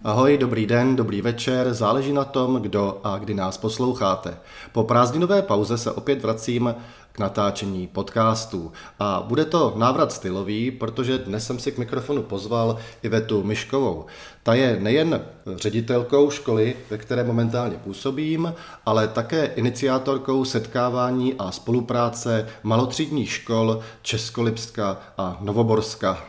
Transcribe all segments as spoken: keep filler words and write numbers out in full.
Ahoj, dobrý den, dobrý večer, záleží na tom, kdo a kdy nás posloucháte. Po prázdninové pauze se opět vracím k natáčení podcastů. A bude to návrat stylový, protože dnes jsem si k mikrofonu pozval Ivetu Miškovou. Ta je nejen ředitelkou školy, ve které momentálně působím, ale také iniciátorkou setkávání a spolupráce malotřídních škol Českolipska a Novoborska.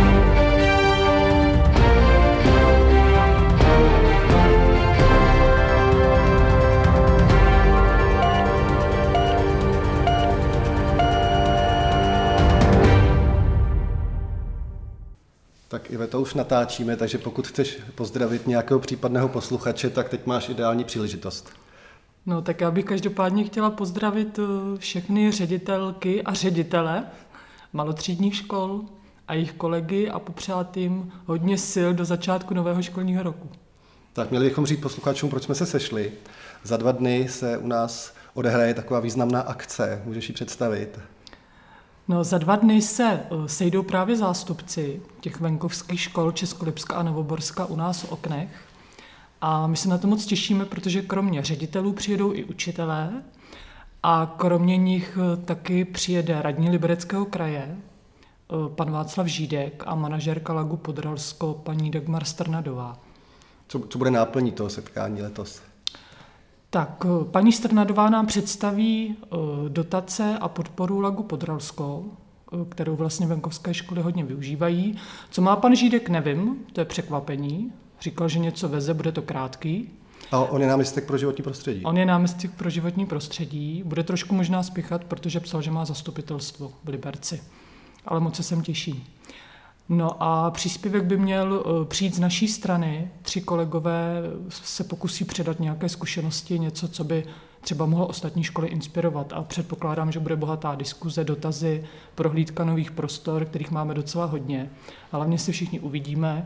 Tak Iveto, už natáčíme, takže pokud chceš pozdravit nějakého případného posluchače, tak teď máš ideální příležitost. No tak já bych každopádně chtěla pozdravit všechny ředitelky a ředitele malotřídních škol a jejich kolegy a popřát jim hodně sil do začátku nového školního roku. Tak měli bychom říct posluchačům, proč jsme se sešli. Za dva dny se u nás odehraje taková významná akce, můžeš ji představit? No, za dva dny se sejdou právě zástupci těch venkovských škol Českolipska a Novoborska u nás v Oknech. A my se na to moc těšíme, protože kromě ředitelů přijedou i učitelé a kromě nich taky přijede radní Libereckého kraje, pan Václav Žídek a manažerka Lagu Podravsko, paní Dagmar Strnadová. Co, co bude náplní toho setkání letos? Tak paní Strnadová nám představí dotace a podporu Lagu Podravsko, kterou vlastně venkovské školy hodně využívají. Co má pan Žídek, nevím, to je překvapení. Říkal, že něco veze, bude to krátký. A on je náměstek pro životní prostředí. On je náměstek pro životní prostředí. Bude trošku možná spěchat, protože psal, že má zastupitelstvo v Liberci. Ale moc se sem těší. No a příspěvek by měl přijít z naší strany. Tři kolegové se pokusí předat nějaké zkušenosti, něco, co by třeba mohlo ostatní školy inspirovat. A předpokládám, že bude bohatá diskuze, dotazy, prohlídka nových prostor, kterých máme docela hodně. A hlavně si všichni uvidíme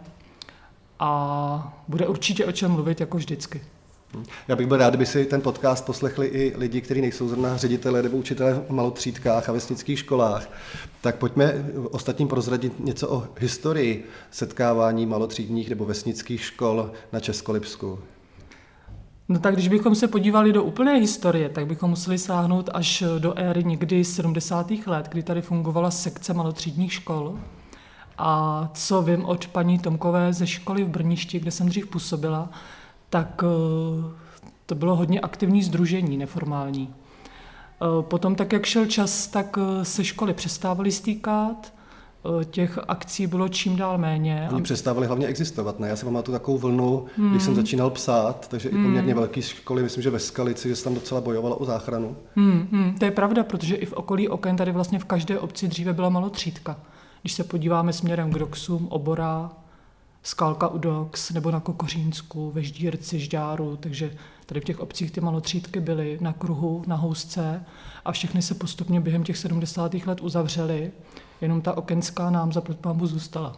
a bude určitě o čem mluvit, jako vždycky. Já bych byl rád, kdyby si ten podcast poslechli i lidi, kteří nejsou zrovna ředitele nebo učitelé v malotřídkách a vesnických školách. Tak pojďme ostatním prozradit něco o historii setkávání malotřídních nebo vesnických škol na Českolipsku. No tak když bychom se podívali do úplné historie, tak bychom museli sáhnout až do éry někdy sedmdesátých let, kdy tady fungovala sekce malotřídních škol. A co vím od paní Tomkové ze školy v Brništi, kde jsem dřív působila, tak to bylo hodně aktivní sdružení, neformální. Potom, tak jak šel čas, tak se školy přestávaly stýkat, těch akcí bylo čím dál méně. Oni přestávali hlavně existovat, ne? Já si pamatuju takovou vlnu, hmm. když jsem začínal psát, takže hmm. i poměrně velké školy, myslím, že ve Skalici, že se tam docela bojovalo o záchranu. Hmm, hmm, to je pravda, protože i v okolí Oken tady vlastně v každé obci dříve byla malotřídka. Když se podíváme směrem k Doxům, Obora, Skalka u Dox, nebo na Kokořínsku, ve Ždírci, Žďáru, takže tady v těch obcích ty malotřídky byly na Kruhu, na Housce a všechny se postupně během těch sedmdesátých let uzavřely, jenom ta okenská nám zaplať pánbůh zůstala.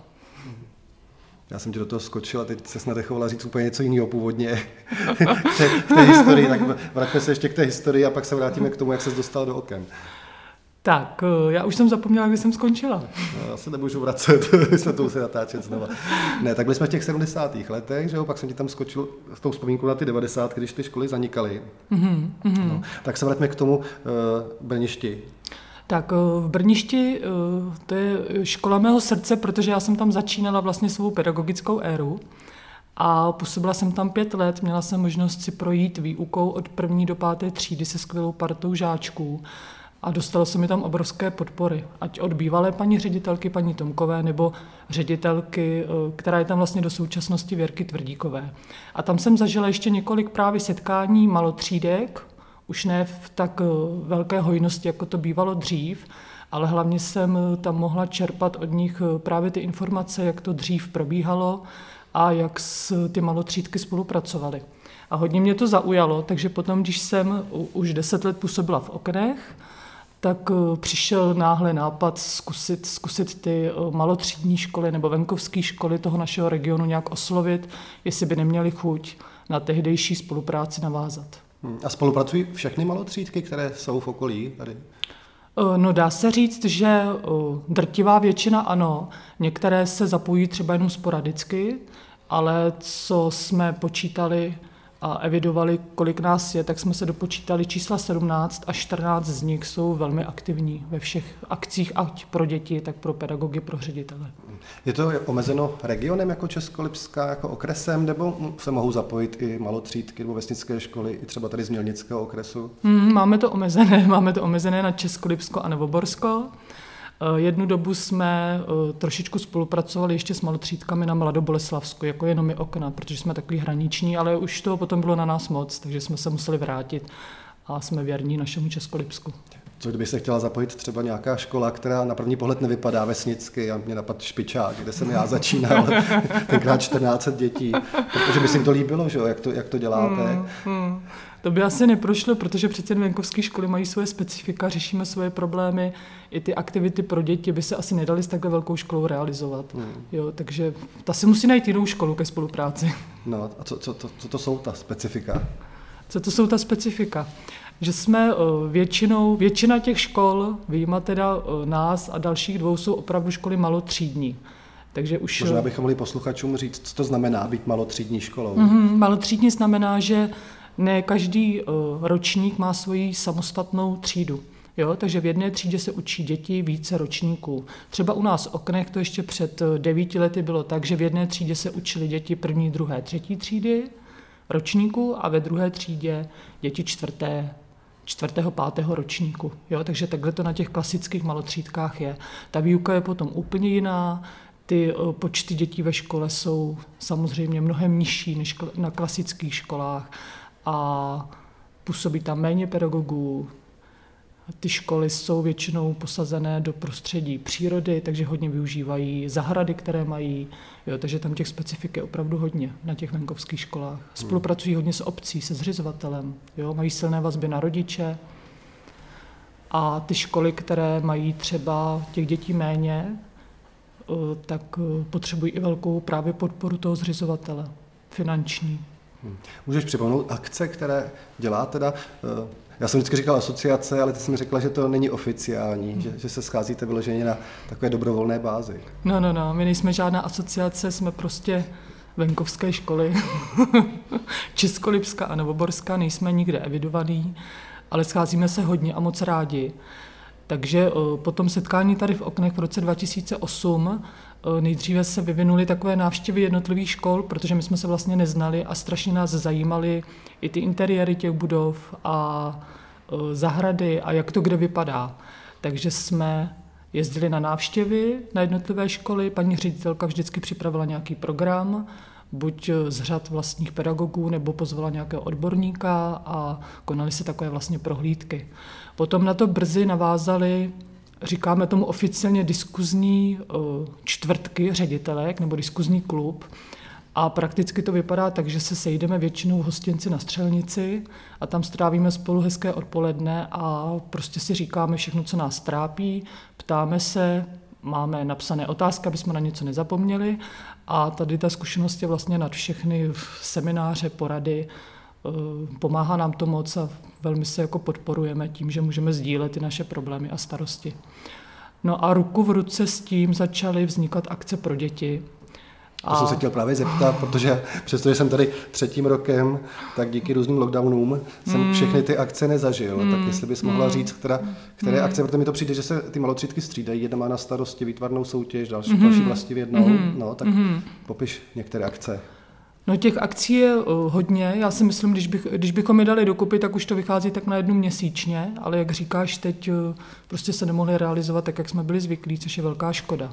Já jsem ti do toho skočil a teď se snad nechovala říct úplně něco jiného původně k, té, k té historii, tak vraťme se ještě k té historii a pak se vrátíme k tomu, jak ses dostal do Oken. Tak, já už jsem zapomněla, kdy jsem skončila. No, já se nemůžu vracet, jsme to museli natáčet znova. Ne, tak byli jsme v těch sedmdesátých letech, že jo, pak jsem ti tam skočil s tou vzpomínkou na ty devadesátky, když ty školy zanikaly. Mm-hmm, mm-hmm. No, tak se vraťme k tomu uh, Brništi. Tak v Brništi to je škola mého srdce, protože já jsem tam začínala vlastně svou pedagogickou éru a působila jsem tam pět let, měla jsem možnost si projít výukou od první do páté třídy se skvělou partou žáčků. A dostalo se mi tam obrovské podpory, ať od bývalé paní ředitelky, paní Tomkové, nebo ředitelky, která je tam vlastně do současnosti, Věrky Tvrdíkové. A tam jsem zažila ještě několik právě setkání malotřídek, už ne v tak velké hojnosti, jako to bývalo dřív, ale hlavně jsem tam mohla čerpat od nich právě ty informace, jak to dřív probíhalo a jak s ty malotřídky spolupracovaly. A hodně mě to zaujalo, takže potom, když jsem už deset let působila v Oknech, tak přišel náhle nápad zkusit, zkusit ty malotřídní školy nebo venkovské školy toho našeho regionu nějak oslovit, jestli by neměli chuť na tehdejší spolupráci navázat. A spolupracují všechny malotřídky, které jsou v okolí tady? No dá se říct, že drtivá většina ano, některé se zapojí třeba jenom sporadicky, ale co jsme počítali a evidovali, kolik nás je, tak jsme se dopočítali čísla sedmnáct a čtrnáct z nich jsou velmi aktivní ve všech akcích, ať pro děti, tak pro pedagogy, pro ředitele. Je to omezeno regionem jako Českolipská, jako okresem, nebo se mohou zapojit i malotřídky nebo vesnické školy, i třeba tady z Mělnického okresu? Hmm, máme to omezené, máme to omezené na Českolipsko a Novoborsko. Jednu dobu jsme trošičku spolupracovali ještě s malotřídkami na Mladoboleslavsku, jako jenom i okna, protože jsme takový hraniční, ale už toho potom bylo na nás moc, takže jsme se museli vrátit a jsme věrní našemu Českolipsku. Co kdyby se chtěla zapojit třeba nějaká škola, která na první pohled nevypadá vesnicky, a mě napadl Špičák, kde jsem já začínal, tenkrát čtrnáct set dětí, protože by si to líbilo, že? Jak, to, jak to děláte. Hmm, hmm. To by asi neprošlo, protože přece venkovské školy mají svoje specifika, řešíme svoje problémy, i ty aktivity pro děti by se asi nedaly s takhle velkou školou realizovat. Hmm. Jo, takže ta si musí najít jinou školu ke spolupráci. No a co, co, co, co to jsou ta specifika? Co to jsou ta specifika? Že jsme většinou, většina těch škol, vyjma teda nás a dalších dvou, jsou opravdu školy malotřídní. Takže už... Možná bychom mohli posluchačům říct, co to znamená být malotřídní školou. Mm-hmm, malotřídní znamená, že ne každý ročník má svoji samostatnou třídu. Jo, takže v jedné třídě se učí děti více ročníků. Třeba u nás v Oknech to ještě před devíti lety bylo tak, že v jedné třídě se učili děti první, druhé, třetí třídy ročníku a ve druhé třídě děti čtvrté, čtvrtého, pátého ročníku. Jo, takže takhle to na těch klasických malotřídkách je. Ta výuka je potom úplně jiná, ty počty dětí ve škole jsou samozřejmě mnohem nižší než na klasických školách a působí tam méně pedagogů. Ty školy jsou většinou posazené do prostředí přírody, takže hodně využívají zahrady, které mají, jo, takže tam těch specifik je opravdu hodně na těch venkovských školách. Spolupracují hodně s obcí, se zřizovatelem, jo, mají silné vazby na rodiče a ty školy, které mají třeba těch dětí méně, tak potřebují i velkou právě podporu toho zřizovatele, finanční. Můžeš připomenout akce, které dělá teda... Já jsem vždycky říkal asociace, ale ty jsi mi řekla, že to není oficiální, hmm. že, že se scházíte vyloženě na takové dobrovolné bázi. No, no, no, my nejsme žádná asociace, jsme prostě venkovské školy. Českolipská a Novoborská, nejsme nikde evidovaný, ale scházíme se hodně a moc rádi. Takže po tom setkání tady v Oknech v roce dva tisíce osm nejdříve se vyvinuly takové návštěvy jednotlivých škol, protože my jsme se vlastně neznali a strašně nás zajímaly i ty interiéry těch budov a zahrady a jak to kde vypadá. Takže jsme jezdili na návštěvy na jednotlivé školy, paní ředitelka vždycky připravila nějaký program, buď z řad vlastních pedagogů, nebo pozvala nějakého odborníka a konaly se takové vlastně prohlídky. Potom na to brzy navázali, říkáme tomu oficiálně diskuzní čtvrtky ředitelek nebo diskuzní klub a prakticky to vypadá tak, že se sejdeme většinou v hostinci na Střelnici a tam strávíme spolu hezké odpoledne a prostě si říkáme všechno, co nás trápí, ptáme se, máme napsané otázky, aby jsme na něco nezapomněli a tady ta zkušenost je vlastně nad všechny semináře, porady, pomáhá nám to moc a velmi se jako podporujeme tím, že můžeme sdílet ty naše problémy a starosti. No a ruku v ruce s tím začaly vznikat akce pro děti. To a... jsem se chtěl právě zeptat, protože přestože jsem tady třetím rokem, tak díky různým lockdownům jsem mm. všechny ty akce nezažil. Mm. Tak jestli bys mohla říct, která, které mm. akce, protože mi to přijde, že se ty malotřídky střídají. Jedna má na starosti výtvarnou soutěž, další, mm. další vlastně v jednou. Mm. No, tak mm. popiš některé akce. No těch akcí je uh, hodně. Já si myslím, když, bych, když bychom je dali dokupy, tak už to vychází tak na jednu měsíčně, ale jak říkáš, teď uh, prostě se nemohli realizovat tak, jak jsme byli zvyklí, což je velká škoda.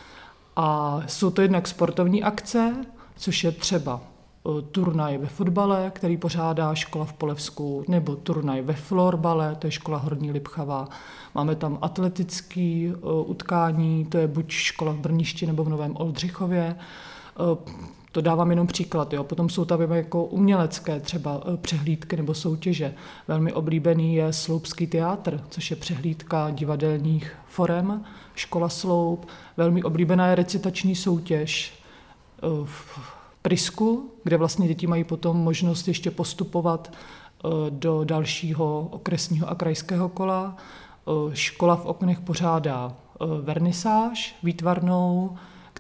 A jsou to jednak sportovní akce, což je třeba uh, turnaj ve fotbale, který pořádá škola v Polevsku, nebo turnaj ve florbale, to je škola Horní Lipchava. Máme tam atletický uh, utkání, to je buď škola v Brništi nebo v Novém Oldřichově. Uh, To dávám jenom příklad. Jo. Potom jsou tam jako umělecké třeba přehlídky nebo soutěže. Velmi oblíbený je Sloupský teátr, což je přehlídka divadelních forem, škola Sloup. Velmi oblíbená je recitační soutěž v Prisku, kde vlastně děti mají potom možnost ještě postupovat do dalšího okresního a krajského kola. Škola v Oknech pořádá vernisáž výtvarnou,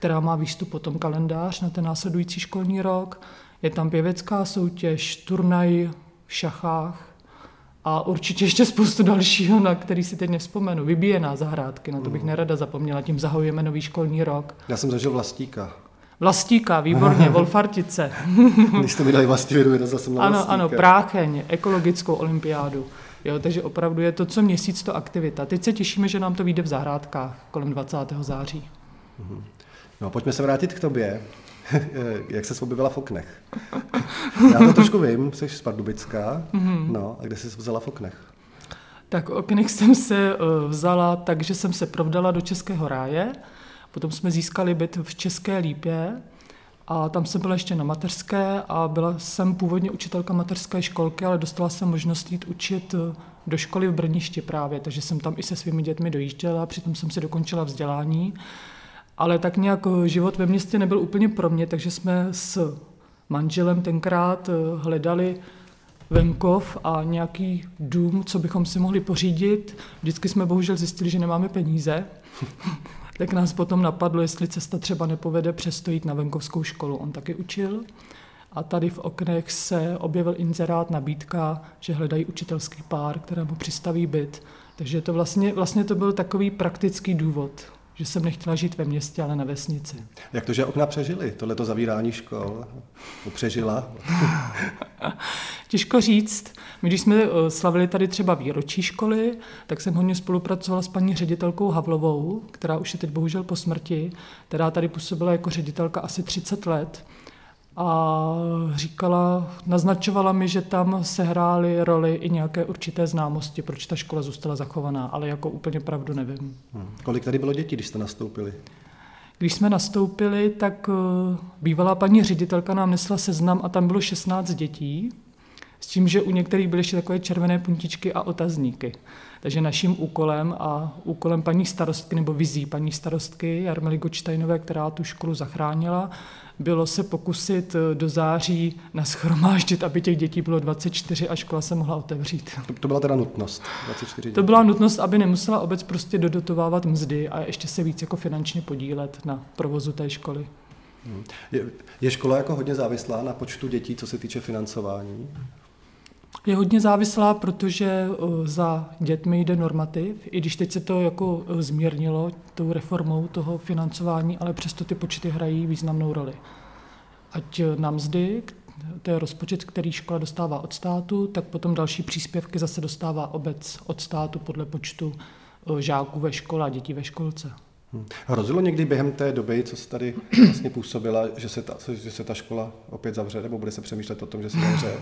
která má výstup potom kalendář na ten následující školní rok. Je tam pěvecká soutěž, turnaj v šachách a určitě ještě spoustu dalšího, na který si teď nevzpomenu. Vybíjená zahrádky, na to bych nerada zapomněla, tím zahajujeme nový školní rok. Já jsem zažil Vlastíka. Vlastíka, výborně, Wolfartice. Když jste mi dali Vlastivědu, vyrazil jsem na Ano, Vlastíka. ano, Prácheň, ekologickou olympiádu. Jo, takže opravdu je to co měsíc to aktivita. Teď se těšíme, že nám to vyjde v zahrádkách kolem dvacátého září. No, pojďme se vrátit k tobě. Jak se objevila v oknech? Já to trošku vím, jsi z Pardubická, no, a kde jsi vzala v oknech? Tak o oknech jsem se vzala tak, že jsem se provdala do Českého ráje, potom jsme získali byt v České Lípě a tam jsem byla ještě na mateřské a byla jsem původně učitelka mateřské školky, ale dostala jsem možnost jít učit do školy v Brništi právě, takže jsem tam i se svými dětmi dojížděla, přitom jsem si dokončila vzdělání. Ale tak nějak život ve městě nebyl úplně pro mě, takže jsme s manželem tenkrát hledali venkov a nějaký dům, co bychom si mohli pořídit. Vždycky jsme bohužel zjistili, že nemáme peníze. Tak nás potom napadlo, jestli cesta třeba nepovede přesto jít na venkovskou školu. On taky učil. A tady v oknech se objevil inzerát, nabídka, že hledají učitelský pár, kterému přistaví byt. Takže to vlastně, vlastně to byl takový praktický důvod, že jsem nechtěla žít ve městě, ale na vesnici. Jak to, že okna přežili? Tohleto zavírání škol přežila? Těžko říct. My, když jsme slavili tady třeba výročí školy, tak jsem hodně spolupracovala s paní ředitelkou Havlovou, která už je teď bohužel po smrti, která tady působila jako ředitelka asi třicet let. A říkala, naznačovala mi, že tam sehrály roli i nějaké určité známosti, proč ta škola zůstala zachovaná, ale jako úplně pravdu nevím. Hmm. Kolik tady bylo dětí, když jste nastoupili? Když jsme nastoupili, tak bývalá paní ředitelka nám nesla seznam a tam bylo šestnáct dětí, s tím, že u některých byly ještě takové červené puntičky a otazníky. Takže naším úkolem a úkolem paní starostky, nebo vizí paní starostky Jarmily Gočtajnové, která tu školu zachránila, bylo se pokusit do září nashromáždit, aby těch dětí bylo dvacet čtyři a škola se mohla otevřít. To, to byla teda nutnost, dvacet čtyři dětí. To byla nutnost, aby nemusela obec prostě dodotovávat mzdy a ještě se víc jako finančně podílet na provozu té školy. Hmm. Je, je škola jako hodně závislá na počtu dětí, co se týče financování? Je hodně závislá, protože za dětmi jde normativ, i když teď se to jako zmírnilo tou reformou toho financování, ale přesto ty počty hrají významnou roli. Ať na mzdy, to je rozpočet, který škola dostává od státu, tak potom další příspěvky zase dostává obec od státu podle počtu žáků ve škole a dětí ve školce. Hmm. Hrozilo někdy během té doby, co jsi tady vlastně působila, že se, ta, že se ta škola opět zavře, nebo bude se přemýšlet o tom, že se zavře?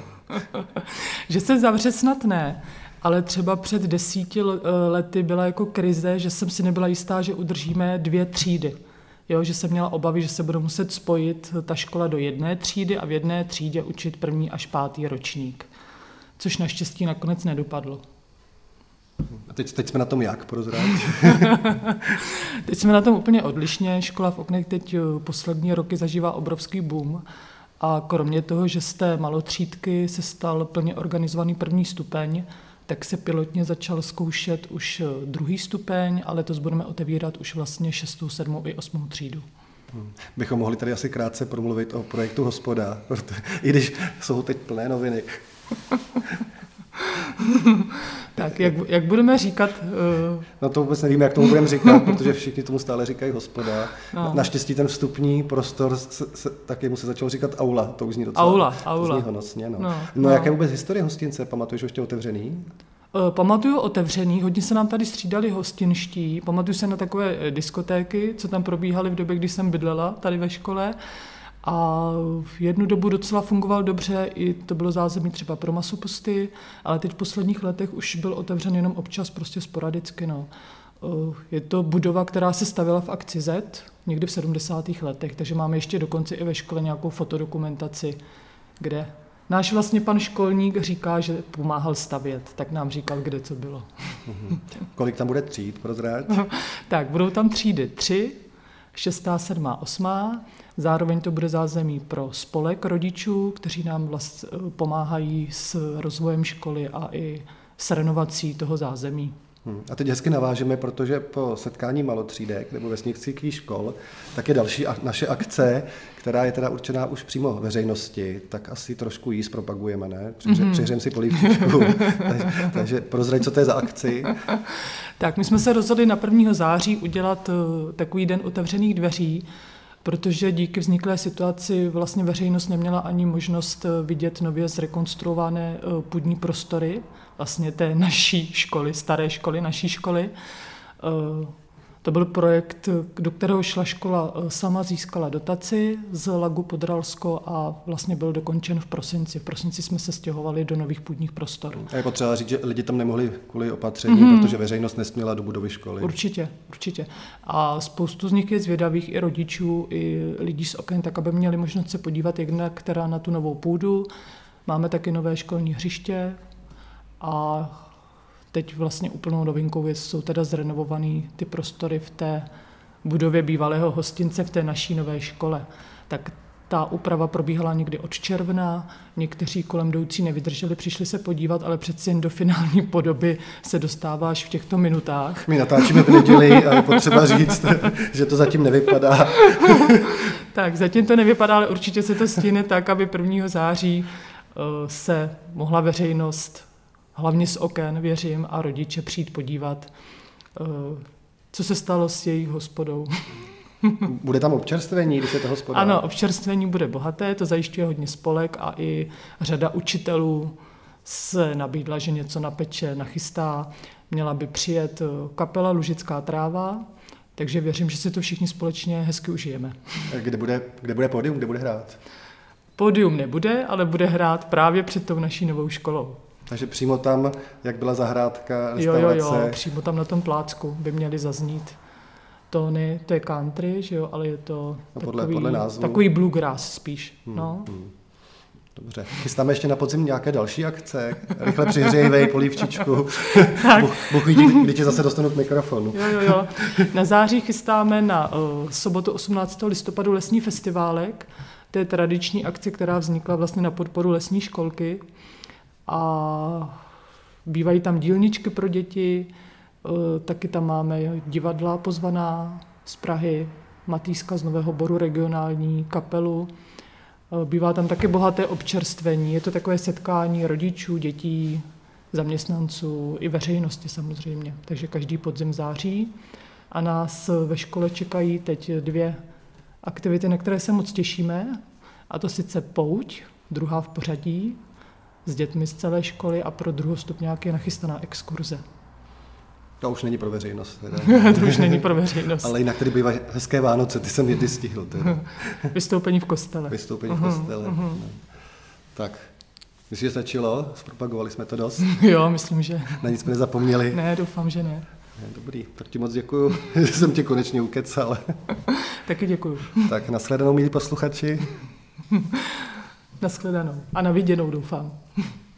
Že se zavře snad ne, ale třeba před desíti lety byla jako krize, že jsem si nebyla jistá, že udržíme dvě třídy. Jo, že jsem měla obavy, že se bude muset spojit ta škola do jedné třídy a v jedné třídě učit první až pátý ročník, což naštěstí nakonec nedopadlo. A teď, teď jsme na tom jak, prozrát? Teď jsme na tom úplně odlišně. Škola v oknech teď poslední roky zažívá obrovský boom. A kromě toho, že z té malotřídky se stal plně organizovaný první stupeň, tak se pilotně začal zkoušet už druhý stupeň, ale letos budeme otevírat už vlastně šestou, sedmou i osmou třídu. Hmm. Bychom mohli tady asi krátce promluvit o projektu Hospoda, i když jsou teď plné noviny. Tak, jak, jak budeme říkat? Uh... No to vůbec nevíme, jak tomu budeme říkat, protože všichni tomu stále říkají Hospoda. No. Naštěstí ten vstupní prostor, se, se, taky mu se začalo říkat aula, to už zní docela aula, aula. To zní honosně. No. No, no, no. Jaké vůbec historie hostince, pamatuješ ještě otevřený? Uh, pamatuju otevřený, hodně se nám tady střídali hostinští, pamatuju se na takové diskotéky, co tam probíhaly v době, kdy jsem bydlela tady ve škole. A v jednu dobu docela fungoval dobře, i to bylo zázemí třeba pro masopusty, ale teď v posledních letech už byl otevřen jenom občas, prostě sporadicky. No. Je to budova, která se stavěla v akci Z někdy v sedmdesátých letech, takže máme ještě dokonce i ve škole nějakou fotodokumentaci, kde náš vlastně pan školník říká, že pomáhal stavět, tak nám říkal, kde co bylo. Mhm. Kolik tam bude tříd, prozrať? Tak, budou tam třídy tři, šestá, sedmá, osmá. Zároveň to bude zázemí pro spolek rodičů, kteří nám vlast pomáhají s rozvojem školy a i s renovací toho zázemí. Hmm. A teď hezky navážeme, protože po setkání malotřídek nebo vesnických škol, tak je další a- naše akce, která je teda určená už přímo veřejnosti, tak asi trošku jí zpropagujeme, ne? Přihře, mm-hmm. Přihřejeme si polívčičku. takže, takže prozrať, co to je za akci? Tak my jsme se rozhodli na prvního září udělat uh, takový den otevřených dveří, protože díky vzniklé situaci vlastně veřejnost neměla ani možnost vidět nově zrekonstruované uh, půdní prostory, vlastně té naší školy, staré školy, naší školy. Uh, To byl projekt, do kterého šla škola sama, získala dotaci z Lagu Podralsko a vlastně byl dokončen v prosinci. V prosinci jsme se stěhovali do nových půdních prostorů. A je potřeba říct, že lidi tam nemohli kvůli opatření, mm-hmm. protože veřejnost nesměla do budovy školy. Určitě, určitě. A spoustu z nich je zvědavých i rodičů, i lidí z oken, tak aby měli možnost se podívat jednak teda na tu novou půdu. Máme taky nové školní hřiště a teď vlastně úplnou novinkou jsou teda zrenovované ty prostory v té budově bývalého hostince v té naší nové škole. Tak ta úprava probíhala někdy od června, někteří kolem jdoucí nevydrželi, přišli se podívat, ale přeci jen do finální podoby se dostáváš v těchto minutách. My natáčíme v neděli a je potřeba říct, že to zatím nevypadá. Tak, zatím to nevypadá, ale určitě se to stihne tak, aby prvního září se mohla veřejnost hlavně z oken, věřím, a rodiče přijít podívat, co se stalo s jejich hospodou. Bude tam občerstvení, když je to hospoda? Ano, občerstvení bude bohaté, to zajišťuje hodně spolek a i řada učitelů se nabídla, že něco napeče, nachystá. Měla by přijet kapela Lužická tráva, takže věřím, že si to všichni společně hezky užijeme. Kde bude, kde bude pódium, kde bude hrát? Pódium nebude, ale bude hrát právě před tou naší novou školou. Takže přímo tam, jak byla zahrádka, restaurace. Jo, jo, jo, přímo tam na tom plácku by měly zaznít tóny, to je country, že jo, ale je to podle, takový, podle názvu. takový bluegrass spíš. Hmm, no. hmm. Dobře. Chystáme ještě na podzim nějaké další akce. Rychle přihřejvej polívčičku. Bůh ví, kdy tě zase dostanu k mikrofonu. Jo, jo, jo. Na září chystáme na uh, sobotu osmnáctého listopadu lesní festiválek. To je tradiční akce, která vznikla vlastně na podporu lesní školky. A bývají tam dílničky pro děti, taky tam máme divadla pozvaná z Prahy, Matýska z Nového Boru, regionální kapelu. Bývá tam taky bohaté občerstvení, je to takové setkání rodičů, dětí, zaměstnanců i veřejnosti samozřejmě. Takže každý podzim září. A nás ve škole čekají teď dvě aktivity, na které se moc těšíme. A to sice pouť, druhá v pořadí, s dětmi z celé školy a pro druhostupňáky je nachystaná exkurze. To už není pro veřejnost. To už není pro veřejnost. Ale jinak tady bývají hezké Vánoce, ty jsem jedny stihl. Teda. Vystoupení v kostele. Vystoupení v kostele. Uh-huh, uh-huh. Tak, myslím, že stačilo? Zpropagovali jsme to dost? Jo, myslím, že. Na nic jsme nezapomněli? Ne, doufám, že ne. Dobrý, tak ti moc děkuju, že jsem tě konečně ukecal. Taky děkuju. Tak nashledanou, milí posluchači. Nashledanou a na viděnou, doufám.